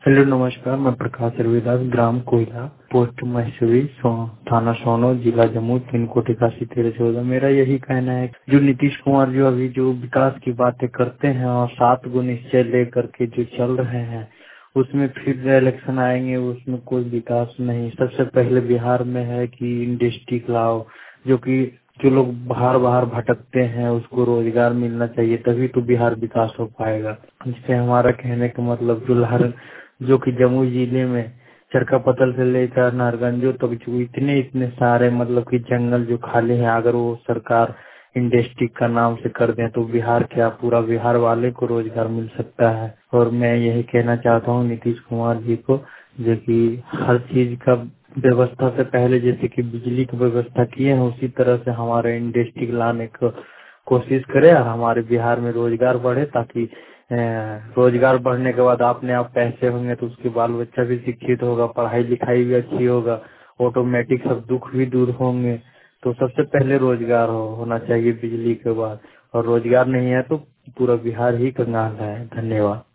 Hello नमस्कार, मैं प्रकाश रविदास, ग्राम कोयला, पोस्ट मैसूरी, थाना सोनो, जिला जम्मू, पिन कोड 811314। मेरा यही कहना है, जो नीतीश कुमार जो अभी जो विकास की बातें करते हैं और 7 गो निश्चय लेकर के जो चल रहे हैं, उसमें फिर इलेक्शन आएंगे, उसमें कोई विकास नहीं। सबसे पहले बिहार में है कि इंडस्ट्री लाओ, जो कि जो लोग बाहर बाहर भटकते हैं उसको रोजगार मिलना चाहिए, तभी तो बिहार विकास हो पाएगा। इससे हमारा कहने का मतलब जो कि जम्मू जिले में चरकापतल से लेकर नारगंजो तक जो इतने इतने सारे मतलब कि जंगल जो खाली हैं, अगर वो सरकार इंडस्ट्री का नाम से कर दें तो बिहार क्या पूरा बिहार वाले को रोजगार मिल सकता है। और मैं यही कहना चाहता हूँ नीतीश कुमार जी को, जो कि हर चीज का व्यवस्था से पहले जैसे कि बिजली की व्यवस्था किए हैं, उसी तरह से हमारे इंडस्ट्री लाने को कोशिश करे और हमारे बिहार में रोजगार बढ़े, ताकि रोजगार बढ़ने के बाद अपने आप पैसे होंगे तो उसके बाल बच्चा भी शिक्षित होगा, पढ़ाई लिखाई भी अच्छी होगा, ऑटोमेटिक सब दुख भी दूर होंगे। तो सबसे पहले रोजगार होना चाहिए बिजली के बाद, और रोजगार नहीं है तो पूरा बिहार ही कंगाल है। धन्यवाद।